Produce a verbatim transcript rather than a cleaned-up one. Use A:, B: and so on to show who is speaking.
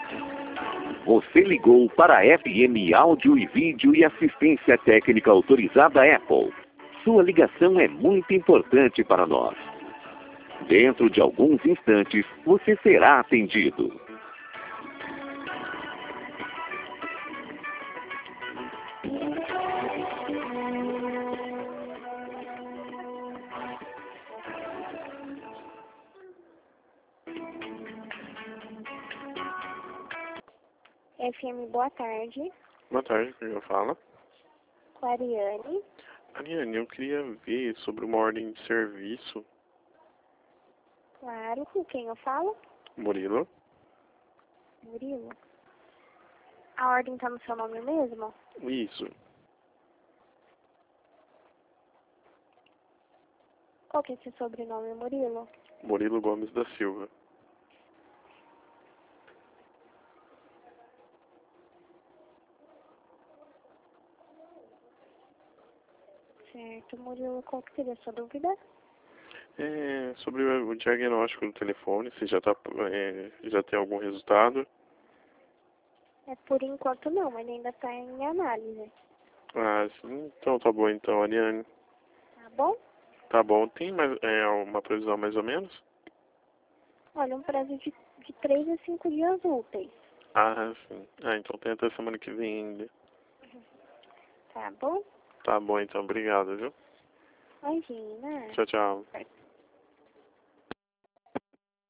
A: Você ligou para a F M Áudio e Vídeo e Assistência Técnica Autorizada Apple. Sua ligação é muito importante para nós. Dentro de alguns instantes, você será atendido.
B: F M, boa tarde.
C: Boa tarde, quem eu falo?
B: Com a Ariane.
C: Ariane, eu queria ver sobre uma ordem de serviço.
B: Claro, com quem eu falo?
C: Murilo?
B: Murilo. A ordem tá no seu nome mesmo?
C: Isso.
B: Qual que é seu sobrenome, Murilo?
C: Murilo Gomes da Silva.
B: Certo, Murilo, qual que seria a sua dúvida?
C: É, sobre o diagnóstico do telefone, se já, tá, é, já tem algum resultado.
B: É, por enquanto não, mas ainda tá em análise.
C: Ah, sim, então tá bom então, Ariane.
B: Tá bom?
C: Tá bom, tem mais, é, uma previsão mais ou menos?
B: Olha, um prazo de, de três a cinco dias úteis.
C: Ah, sim. Ah, então tem até semana que vem ainda.
B: Tá bom?
C: Tá bom então, obrigado, viu?
B: Imagina.
C: Tchau, tchau.